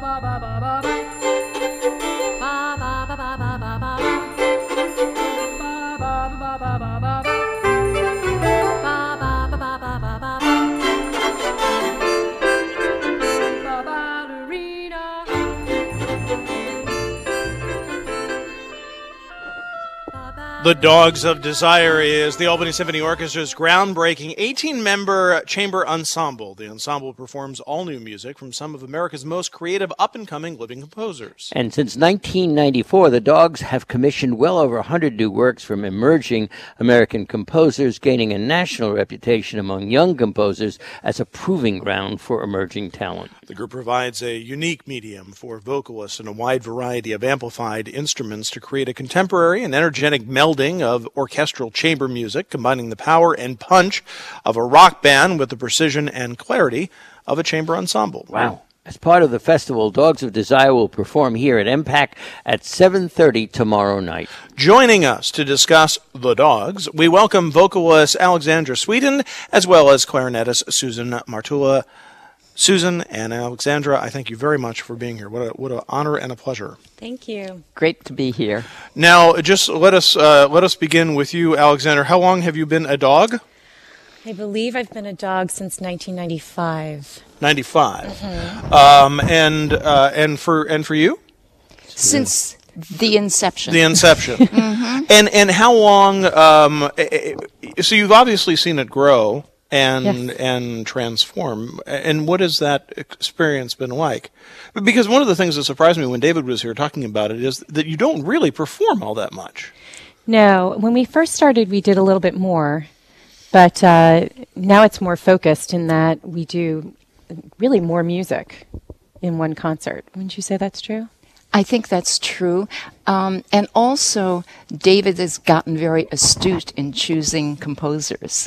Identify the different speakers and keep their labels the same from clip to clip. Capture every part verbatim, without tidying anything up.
Speaker 1: The Dogs of Desire is the Albany Symphony Orchestra's groundbreaking eighteen-member chamber ensemble. The ensemble performs all new music from some of America's most creative up-and-coming living composers.
Speaker 2: And since nineteen ninety-four, the Dogs have commissioned well over one hundred new works from emerging American composers, gaining a national reputation among young composers as a proving ground for emerging talent.
Speaker 1: The group provides a unique medium for vocalists and a wide variety of amplified instruments to create a contemporary and energetic melding of orchestral chamber music, combining the power and punch of a rock band with the precision and clarity of a chamber ensemble.
Speaker 2: Wow. As part of the festival, Dogs of Desire will perform here at M PAC at seven thirty tomorrow night.
Speaker 1: Joining us to discuss the Dogs, we welcome vocalist Alexandra Sweeten, as well as clarinetist Susan Martula. Susan and Alexandra, I thank you very much for being here. What a, what an honor and a pleasure.
Speaker 3: Thank you.
Speaker 4: Great to be here.
Speaker 1: Now, just let us uh, let us begin with you, Alexandra. How long have you been a dog?
Speaker 3: I believe I've been a dog since nineteen ninety-five.
Speaker 1: ninety-five.
Speaker 3: Mm-hmm.
Speaker 1: Um, and uh, and for and for you?
Speaker 4: Since the inception.
Speaker 1: The inception. mm-hmm. And and how long? Um, so you've obviously seen it grow and
Speaker 4: yes.
Speaker 1: and transform. And what has that experience been like? Because one of the things that surprised me when David was here talking about it is that you don't really perform all that much.
Speaker 3: No, when we first started, we did a little bit more, but uh, now it's more focused in that we do really more music in one concert. Wouldn't you say that's true?
Speaker 4: I think that's true. Um, and also, David has gotten very astute in choosing composers.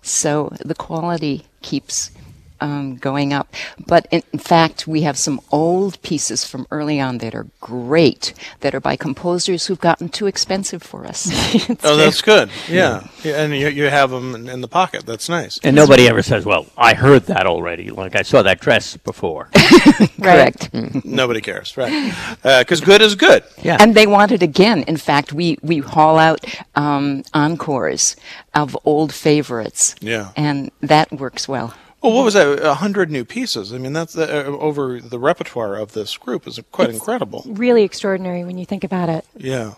Speaker 4: So the quality keeps um, going up. But in fact, we have some old pieces from early on that are great, that are by composers who've gotten too expensive for us.
Speaker 1: Oh, that's good. Yeah. yeah. And you, you have them in, in the pocket. That's nice.
Speaker 2: And nobody ever says, well, I heard that already. Like, I saw that dress before.
Speaker 4: Correct.
Speaker 1: Nobody cares, right? Because uh, good is good.
Speaker 2: Yeah.
Speaker 4: And they want it again. In fact, we, we haul out um, encores of old favorites.
Speaker 1: Yeah.
Speaker 4: And that works well.
Speaker 1: Well, what was that? A hundred new pieces. I mean, that's uh, over the repertoire of this group is quite
Speaker 3: it's
Speaker 1: incredible.
Speaker 3: Really extraordinary when you think about it.
Speaker 1: Yeah.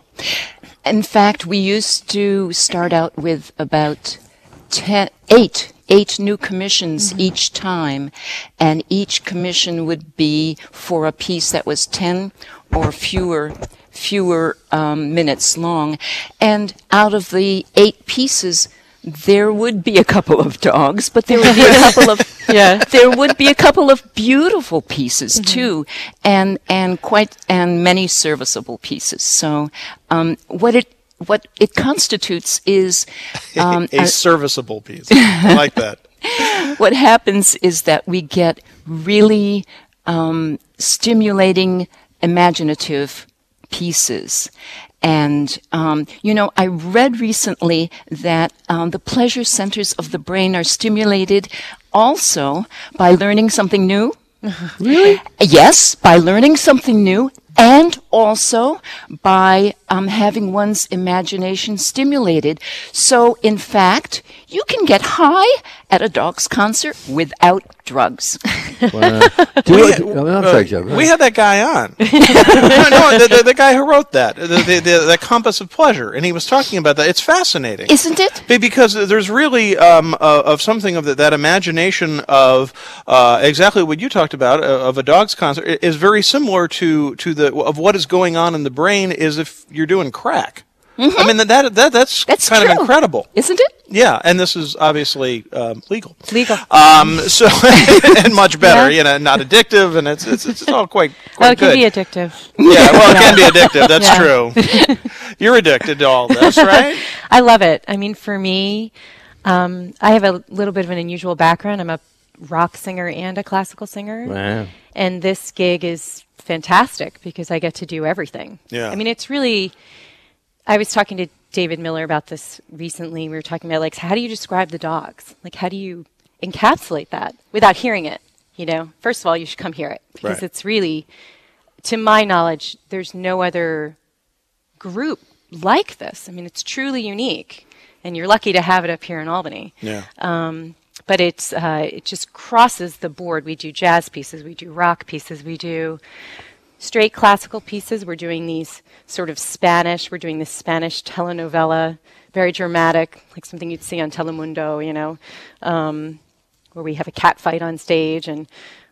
Speaker 4: In fact, we used to start out with about ten, eight, eight new commissions mm-hmm. each time, and each commission would be for a piece that was ten or fewer fewer um, minutes long, and out of the eight pieces, there would be a couple of dogs, but there would be a couple of yeah. There would be a couple of beautiful pieces mm-hmm. too, and and quite and many serviceable pieces. So, um, what it what it constitutes is um,
Speaker 1: a, a serviceable piece. I like that.
Speaker 4: What happens is that we get really um, stimulating, imaginative pieces. And, um, you know, I read recently that um, the pleasure centers of the brain are stimulated also by learning something new.
Speaker 2: Really?
Speaker 4: Yes, by learning something new, and also by um, having one's imagination stimulated. So, in fact, you can get high at a Dogs concert without drugs.
Speaker 2: Well, uh, do we, oh, I'm sorry, Joe.
Speaker 1: We had that guy on. no, no the, the, the guy who wrote that, the, the, the, the Compass of Pleasure, and he was talking about that. It's fascinating.
Speaker 4: Isn't it?
Speaker 1: Because there's really um, uh, of something of the, that imagination of uh, exactly what you talked about, uh, of a Dogs concert, is very similar to, to the of what is going on in the brain is if you're doing crack. Mm-hmm. I mean, that, that, that that's,
Speaker 4: that's
Speaker 1: kind
Speaker 4: true.
Speaker 1: of incredible.
Speaker 4: Isn't it?
Speaker 1: Yeah, and this is obviously um, legal.
Speaker 3: Legal.
Speaker 1: Um, so and much better, yeah. you know, not addictive, and it's it's, it's all quite quite
Speaker 3: well, it
Speaker 1: good.
Speaker 3: can be addictive.
Speaker 1: Yeah, well, it can be addictive. That's
Speaker 3: yeah.
Speaker 1: true. You're addicted to all this, right?
Speaker 3: I love it. I mean, for me, um, I have a little bit of an unusual background. I'm a rock singer and a classical singer.
Speaker 2: Wow.
Speaker 3: And this gig is fantastic because I get to do everything.
Speaker 1: Yeah.
Speaker 3: I mean, it's really, I was talking to David Miller about this recently. We were talking about, like, how do you describe the Dogs? Like, how do you encapsulate that without hearing it? You know, first of all, you should come hear it because
Speaker 1: Right.
Speaker 3: it's really, to my knowledge, there's no other group like this. I mean, it's truly unique, and you're lucky to have it up here in Albany.
Speaker 1: Yeah.
Speaker 3: Um, but it's uh, it just crosses the board. We do jazz pieces, we do rock pieces, we do straight classical pieces. We're doing these sort of Spanish. We're doing this Spanish telenovela, very dramatic, like something you'd see on Telemundo, you know, um, where we have a cat fight on stage, and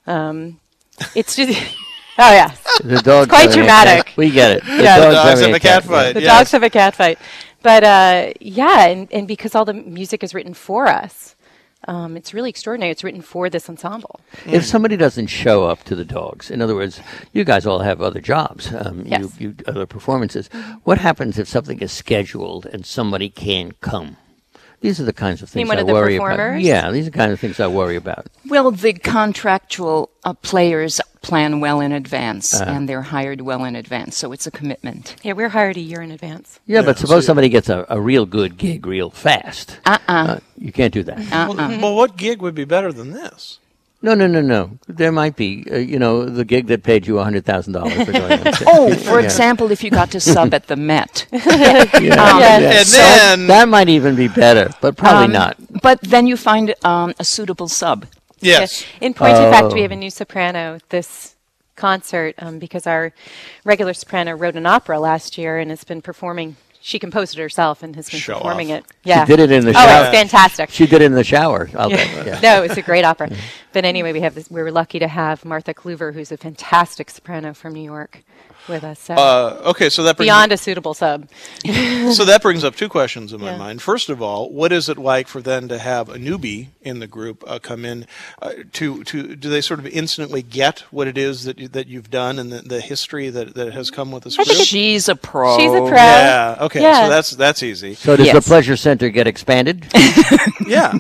Speaker 3: um, it's just. Oh yeah,
Speaker 2: The dogs
Speaker 3: quite
Speaker 2: having a
Speaker 3: dramatic.
Speaker 2: cat- We get it. The
Speaker 3: Yeah. The
Speaker 1: dogs
Speaker 2: having
Speaker 1: have a cat fight.
Speaker 3: the
Speaker 1: Yes.
Speaker 3: dogs have a cat fight. But uh, yeah, and, and because all the music is written for us, um, it's really extraordinary. It's written for this ensemble.
Speaker 2: If somebody doesn't show up to the dogs, in other words, you guys all have other jobs, um,
Speaker 3: Yes.
Speaker 2: you, you other performances. What happens if something is scheduled and somebody can't come? These are the kinds of
Speaker 3: mean
Speaker 2: things
Speaker 3: one
Speaker 2: I
Speaker 3: of the
Speaker 2: worry about.
Speaker 3: performers?
Speaker 2: Yeah, these are the kind of things I worry about.
Speaker 4: Well, the contractual uh, players plan well in advance,
Speaker 2: Uh-huh.
Speaker 4: and they're hired well in advance, so it's a commitment.
Speaker 3: Yeah, we're hired a year in advance.
Speaker 2: Yeah, but
Speaker 1: Yeah,
Speaker 2: suppose
Speaker 1: so-
Speaker 2: somebody gets a, a real good gig real fast.
Speaker 4: Uh-uh.
Speaker 2: Uh, you can't do that.
Speaker 1: Well, well, what gig would be better than this?
Speaker 2: No, no, no, no. There might be, uh, you know, the gig that paid you one hundred thousand dollars for going on.
Speaker 4: Oh, for
Speaker 2: Yeah.
Speaker 4: example, if you got to sub at the Met.
Speaker 2: Yeah,
Speaker 4: Um,
Speaker 2: yeah.
Speaker 1: And
Speaker 2: So
Speaker 1: then-
Speaker 2: that might even be better, but probably
Speaker 4: Um,
Speaker 2: not.
Speaker 4: But then you find um, a suitable sub.
Speaker 1: Yes.
Speaker 3: Yeah. In point of fact, we
Speaker 2: Oh.
Speaker 3: have a new soprano this concert um, because our regular soprano wrote an opera last year and has been performing. She composed it herself and has been
Speaker 1: Show
Speaker 3: performing
Speaker 1: off.
Speaker 3: it. Yeah,
Speaker 2: did it in the
Speaker 3: oh,
Speaker 2: shower.
Speaker 3: it's fantastic.
Speaker 2: She did it in the shower. I'll bet. Yeah.
Speaker 3: No, it's a great opera. But anyway, we have this, we were lucky to have Martha Kluver, who's a fantastic soprano from New York, with us. So
Speaker 1: Uh, okay, so that brings
Speaker 3: beyond a suitable sub.
Speaker 1: so that brings up two questions in my
Speaker 3: Yeah.
Speaker 1: mind. First of all, what is it like for then to have a newbie in the group uh, come in? Uh, to to do they sort of instantly get what it is that you, that you've done and the, the history that, that has come with this group?
Speaker 4: She's a pro.
Speaker 3: She's a pro.
Speaker 1: Yeah. Okay.
Speaker 3: Yeah.
Speaker 1: So that's that's easy.
Speaker 2: So does the
Speaker 4: Yes.
Speaker 2: Pleasure Center get expanded?
Speaker 1: Yeah.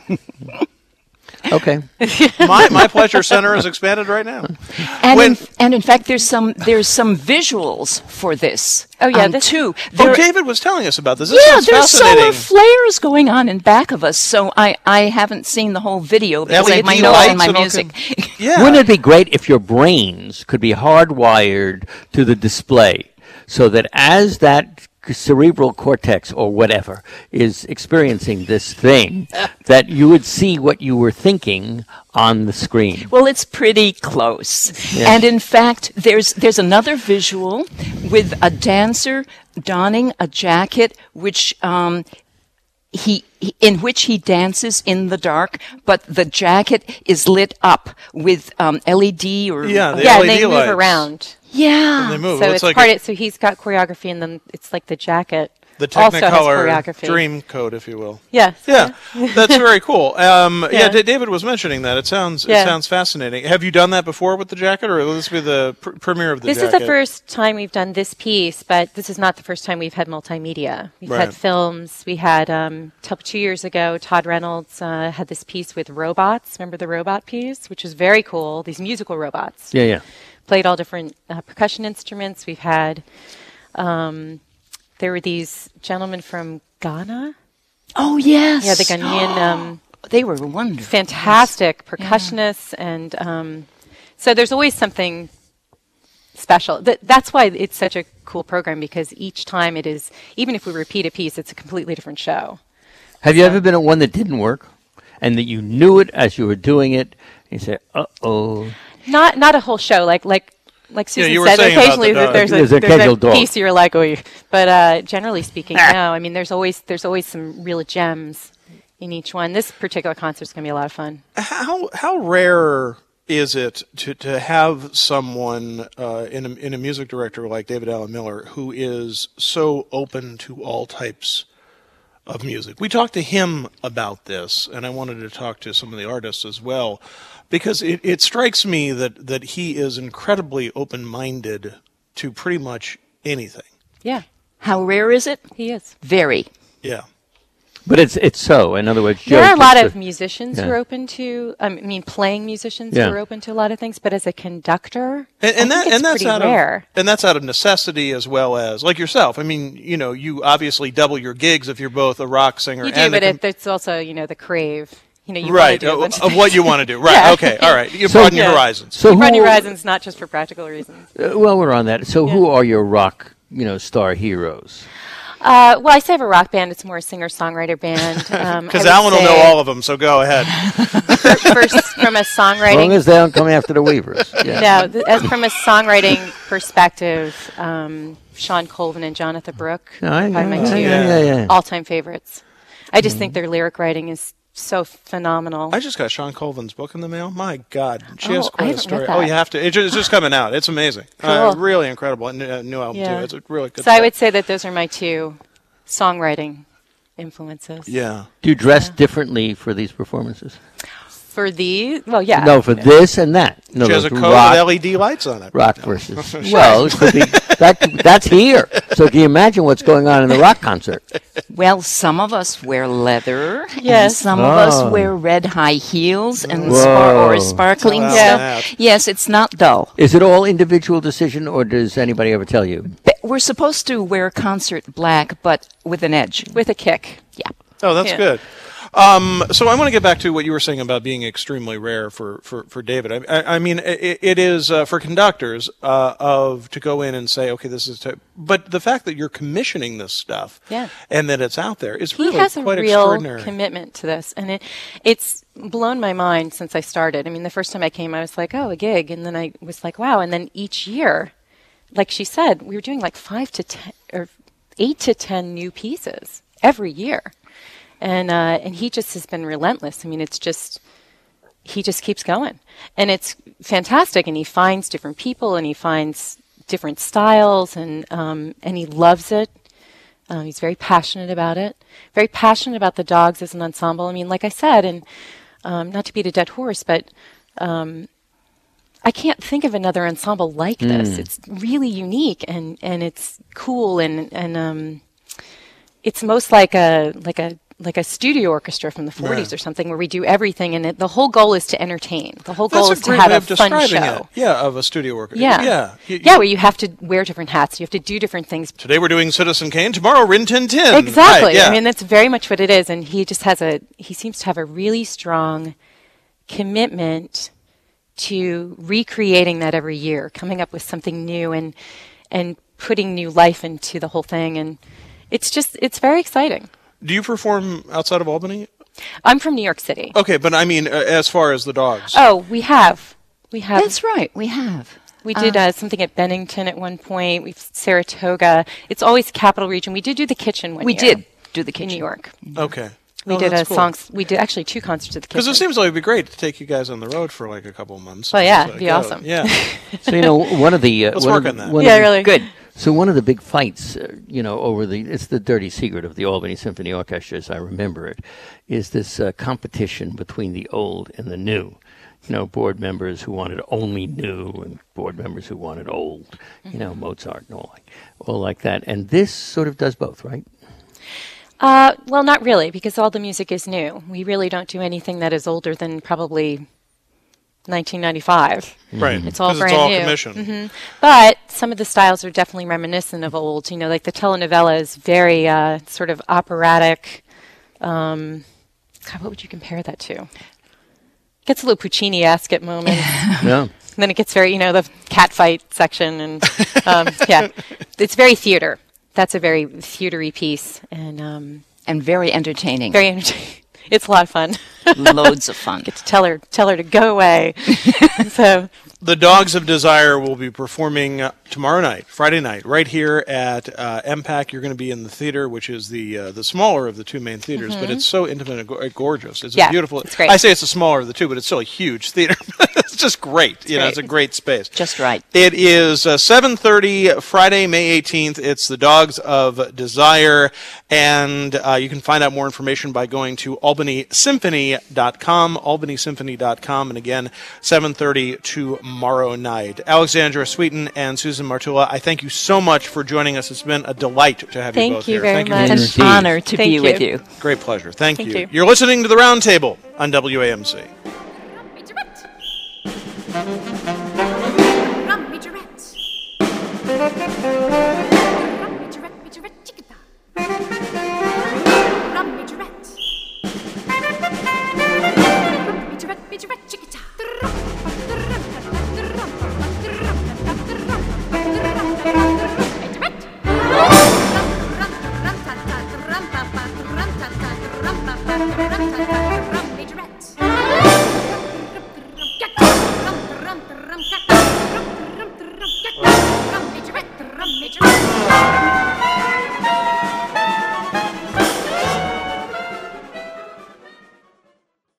Speaker 2: Okay.
Speaker 1: my my pleasure center is expanded right now.
Speaker 4: And,
Speaker 1: When-
Speaker 4: in, and in fact, there's some there's some visuals for this.
Speaker 3: Oh, yeah,
Speaker 4: um,
Speaker 3: this-
Speaker 4: too.
Speaker 1: Oh,
Speaker 4: There-
Speaker 1: David was telling us about this. This
Speaker 4: yeah,
Speaker 1: sounds
Speaker 4: there's solar
Speaker 1: fascinating.
Speaker 4: flares going on in back of us. So I, I haven't seen the whole video because I have my
Speaker 1: L E D
Speaker 4: notes
Speaker 1: lights
Speaker 4: and my
Speaker 1: and all
Speaker 4: music.
Speaker 1: kind- Yeah.
Speaker 2: Wouldn't it be great if your brains could be hardwired to the display so that as that cerebral cortex or whatever is experiencing this thing, that you would see what you were thinking on the screen?
Speaker 4: Well, it's pretty close.
Speaker 2: Yes.
Speaker 4: And in fact, there's there's another visual with a dancer donning a jacket which um, he, he in which he dances in the dark, but the jacket is lit up with um, L E D or
Speaker 1: Yeah, the
Speaker 3: yeah,
Speaker 1: L E D
Speaker 3: and they
Speaker 1: lights.
Speaker 3: move around.
Speaker 4: yeah.
Speaker 1: They move.
Speaker 3: So
Speaker 1: Well,
Speaker 3: it's
Speaker 1: like
Speaker 3: part.
Speaker 1: a-
Speaker 3: of, so he's got choreography, and then it's like the jacket
Speaker 1: the
Speaker 3: also has
Speaker 1: Technicolor
Speaker 3: choreography.
Speaker 1: dream code, if you will.
Speaker 3: Yeah.
Speaker 1: Yeah, that's very cool. Um, yeah,
Speaker 3: Yeah.
Speaker 1: D- David was mentioning that. It sounds it
Speaker 3: Yeah.
Speaker 1: sounds fascinating. Have you done that before with the jacket, or will this be the pr- premiere of the
Speaker 3: This
Speaker 1: jacket?
Speaker 3: is the first time we've done this piece, but this is not the first time we've had multimedia. We've
Speaker 1: Right.
Speaker 3: had films. We had um, t- two years ago. Todd Reynolds uh, had this piece with robots. Remember the robot piece, which was very cool. These musical robots
Speaker 2: Yeah, yeah.
Speaker 3: played all different uh, percussion instruments. We've had. Um, there were these gentlemen from Ghana.
Speaker 4: Oh yes.
Speaker 3: Yeah, the Ghanaian. Um,
Speaker 4: They were wonderful.
Speaker 3: fantastic percussionists, and um, so there's always something special. Th- that's why it's such a cool program, because each time it is, even if we repeat a piece, it's a completely different show.
Speaker 2: Have you ever been at one that didn't work and that you knew it as you were doing it? And you say, uh-oh.
Speaker 3: Not not a whole show, like like like Susan
Speaker 1: you were
Speaker 3: said.
Speaker 1: saying about
Speaker 3: Occasionally,
Speaker 1: the dog.
Speaker 3: there's a
Speaker 2: There's a
Speaker 3: there's
Speaker 2: occasional
Speaker 3: a
Speaker 2: dog.
Speaker 3: piece you're like, oh, but uh, generally speaking, no. I mean, there's always there's always some real gems in each one. This particular concert's gonna be a lot of fun.
Speaker 1: How how rare is it to, to have someone uh, in a, in a music director like David Allen Miller who is so open to all types of music? We talked to him about this, and I wanted to talk to some of the artists as well, because it, it strikes me that, that he is incredibly open-minded to pretty much anything.
Speaker 3: Yeah,
Speaker 4: How rare is it?
Speaker 3: he is.
Speaker 4: Very.
Speaker 1: Yeah.
Speaker 2: But it's it's so. In other words,
Speaker 3: There
Speaker 2: Joe
Speaker 3: are a lot
Speaker 2: just-
Speaker 3: of musicians
Speaker 2: yeah.
Speaker 3: who are open to, I mean, playing musicians
Speaker 2: Yeah.
Speaker 3: who are open to a lot of things. But as a conductor,
Speaker 1: And, and
Speaker 3: I
Speaker 1: that
Speaker 3: think it's
Speaker 1: and that's
Speaker 3: pretty
Speaker 1: out
Speaker 3: rare.
Speaker 1: of and that's out of necessity as well as like yourself. I mean, you know, you obviously double your gigs if you're both a rock singer
Speaker 3: You do,
Speaker 1: and
Speaker 3: but
Speaker 1: a
Speaker 3: it, it's also, you know, the crave. you know, you
Speaker 1: right,
Speaker 3: want to do a
Speaker 1: uh,
Speaker 3: bunch of
Speaker 1: of
Speaker 3: things.
Speaker 1: what you want to do. Right,
Speaker 3: Yeah.
Speaker 1: okay, all right. You
Speaker 2: So-
Speaker 1: broaden your
Speaker 3: Yeah.
Speaker 1: horizons.
Speaker 2: So
Speaker 3: Broaden
Speaker 2: who,
Speaker 3: your horizons, not just for practical reasons.
Speaker 2: uh, well, we're on that. So who are your rock, you know, star heroes?
Speaker 3: Uh, well, I say I have a rock band. It's more a singer-songwriter band. Um,
Speaker 1: Because
Speaker 3: I would
Speaker 1: Alan will know
Speaker 3: say
Speaker 1: all of them, so go ahead.
Speaker 3: fir- First, from a
Speaker 2: As long
Speaker 3: songwriting,
Speaker 2: as they don't come after the Weavers. Yeah.
Speaker 3: no, th- as from a songwriting perspective, um, Sean Colvin and Jonathan Brooke
Speaker 2: No, I
Speaker 3: are
Speaker 2: know,
Speaker 3: my
Speaker 2: yeah,
Speaker 3: two
Speaker 2: yeah, yeah, yeah.
Speaker 3: all-time favorites. I just think their lyric writing is so phenomenal.
Speaker 1: I just got Sean Colvin's book in the mail. My God, she has
Speaker 3: Oh, I
Speaker 1: quite a
Speaker 3: haven't
Speaker 1: story.
Speaker 3: read
Speaker 1: Oh,
Speaker 3: that.
Speaker 1: you have to. It ju- It's just coming out. It's amazing. Uh,
Speaker 3: Cool.
Speaker 1: really incredible. And uh, new album
Speaker 3: Yeah.
Speaker 1: too. It's a really good.
Speaker 3: So I
Speaker 1: stuff.
Speaker 3: would say that those are my two songwriting influences.
Speaker 1: Yeah.
Speaker 2: Do you dress differently for these performances?
Speaker 3: For the, well, yeah.
Speaker 2: No, for this and that. No,
Speaker 1: She has a
Speaker 2: those
Speaker 1: coat
Speaker 2: rock,
Speaker 1: with L E D lights on it.
Speaker 2: rock versus. Well, it could be, that, that's here. So can you imagine what's going on in the rock concert?
Speaker 4: Well, some of us wear leather, and
Speaker 3: Yes.
Speaker 4: some of
Speaker 2: Oh.
Speaker 4: us wear red high heels and spar- or
Speaker 2: Whoa.
Speaker 4: sparkling
Speaker 1: Wow.
Speaker 4: stuff.
Speaker 1: Yeah.
Speaker 4: Yes, it's not dull.
Speaker 2: Is it all individual decision, or does anybody ever tell you?
Speaker 4: But we're supposed to wear concert black, but with an edge.
Speaker 3: With a kick.
Speaker 4: Yeah.
Speaker 1: Oh, that's
Speaker 3: Yeah.
Speaker 1: good. Um, so I want to get back to what you were saying about being extremely rare for, for, for David. I, I, I mean, it, it is uh, for conductors uh, of to go in and say, okay, this is. T-. But the fact that you're commissioning this stuff,
Speaker 3: Yeah.
Speaker 1: and that it's out there is
Speaker 3: He
Speaker 1: really
Speaker 3: has a
Speaker 1: quite
Speaker 3: real
Speaker 1: extraordinary.
Speaker 3: commitment to this, and it it's blown my mind since I started. I mean, the first time I came, I was like, oh, a gig, and then I was like, wow, and then each year, like she said, we were doing like five to ten or eight to ten new pieces every year, and uh, and he just has been relentless. I mean, it's just he just keeps going, and it's fantastic. And he finds different people, and he finds different styles, and um, and he loves it. Uh, he's very passionate about it. Very passionate about the Dogs as an ensemble. I mean, like I said, and um, not to beat a dead horse, but um, I can't think of another ensemble like this. It's really unique, and, and it's cool, and and um, it's most like a like a like a studio orchestra from the forties
Speaker 1: Yeah.
Speaker 3: or something, where we do everything, and it, the whole goal is to entertain. The whole
Speaker 1: That's
Speaker 3: goal
Speaker 1: a
Speaker 3: is to
Speaker 1: great
Speaker 3: have
Speaker 1: way
Speaker 3: a
Speaker 1: of
Speaker 3: fun
Speaker 1: describing
Speaker 3: show.
Speaker 1: it. Yeah, of a studio worker.
Speaker 3: Yeah,
Speaker 1: Yeah. You-
Speaker 3: yeah, where you have to wear different hats, you have to do different things.
Speaker 1: Today we're doing Citizen Kane. Tomorrow, Rin Tin Tin.
Speaker 3: Exactly.
Speaker 1: Right, yeah.
Speaker 3: I mean, that's very much what it is. And he just has a, he seems to have a really strong commitment to recreating that every year, coming up with something new and, and putting new life into the whole thing. And it's just, it's very exciting.
Speaker 1: Do you perform outside of Albany?
Speaker 3: I'm from New York City.
Speaker 1: Okay, but I mean, uh, as far as the Dogs.
Speaker 3: Oh, we have. We have.
Speaker 4: That's right. We have.
Speaker 3: We did uh, something at Bennington at one point. We've Saratoga. It's always Capital Region. We did do the Kitchen one
Speaker 4: We
Speaker 3: year
Speaker 4: did do the
Speaker 3: in
Speaker 4: kitchen.
Speaker 3: New York.
Speaker 1: Okay.
Speaker 3: We
Speaker 1: Oh,
Speaker 3: did a
Speaker 1: that's cool.
Speaker 3: song. We did actually two concerts at the Kitchen.
Speaker 1: Because it seems like it'd be great to take you guys on the road for like a couple of months.
Speaker 3: Well, yeah,
Speaker 1: So,
Speaker 3: it'd be
Speaker 1: go.
Speaker 3: awesome.
Speaker 1: Yeah.
Speaker 2: So, you know, one of the... Uh,
Speaker 1: Let's
Speaker 2: one
Speaker 1: work
Speaker 2: of,
Speaker 1: on that.
Speaker 2: one
Speaker 3: Yeah,
Speaker 2: of the-
Speaker 3: really.
Speaker 4: Good.
Speaker 2: So one of the big fights, uh, you know, over the, it's the dirty secret of the Albany Symphony Orchestra, as I remember it, is this uh, competition between the old and the new. You know, board members who wanted only new and board members who wanted old, you know, Mozart and all like, all like that. And this sort of does both, right?
Speaker 3: Uh, well, not really, because all the music is new. We really don't do anything that is older than probably nineteen ninety-five.
Speaker 1: Right.
Speaker 3: It's all
Speaker 1: 'Cause
Speaker 3: brand
Speaker 1: it's all
Speaker 3: new.
Speaker 1: commissioned.
Speaker 3: hmm But some of the styles are definitely reminiscent of old. You know, like the telenovela is very uh, sort of operatic. Um, God, what would you compare that to? Gets a little Puccini-esque at moments.
Speaker 2: Yeah.
Speaker 3: And then it gets very, you know, the cat fight section, and um, yeah, it's very theater. That's a very theatery piece, and um,
Speaker 4: And very entertaining.
Speaker 3: very entertaining. It's a lot of fun.
Speaker 4: Loads of fun.
Speaker 3: Get to tell her, tell her to go away. So
Speaker 1: The Dogs of Desire will be performing uh, tomorrow night, Friday night, right here at uh, M PAC. You're going to be in the theater, which is the uh, the smaller of the two main theaters, but it's so intimate and go- gorgeous. It's a
Speaker 3: Yeah,
Speaker 1: beautiful.
Speaker 3: it's great.
Speaker 1: I say it's the smaller of the two, but it's still a huge theater. It's just great. You know,
Speaker 3: great.
Speaker 1: it's a great space.
Speaker 4: Just right.
Speaker 1: It is uh, seven thirty Friday, May eighteenth. It's the Dogs of Desire, and uh, you can find out more information by going to albany symphony dot com, albany symphony dot com, and again, seven thirty tomorrow night. Alexandra Sweeten and Susan Martula, I thank you so much for joining us. It's been a delight to have
Speaker 3: Thank
Speaker 1: you both
Speaker 3: you
Speaker 1: here.
Speaker 3: very
Speaker 1: thank
Speaker 3: much.
Speaker 1: you.
Speaker 4: An
Speaker 2: Indeed.
Speaker 4: honor to
Speaker 3: Thank
Speaker 4: be
Speaker 3: you.
Speaker 4: with you.
Speaker 1: Great pleasure. Thank,
Speaker 3: Thank
Speaker 1: you.
Speaker 3: you.
Speaker 1: You're listening to The Round Table on W A M C.
Speaker 5: Rum, majorette. Rum, majorette, majorette, chickada. Rum, majorette. Majorette, chicka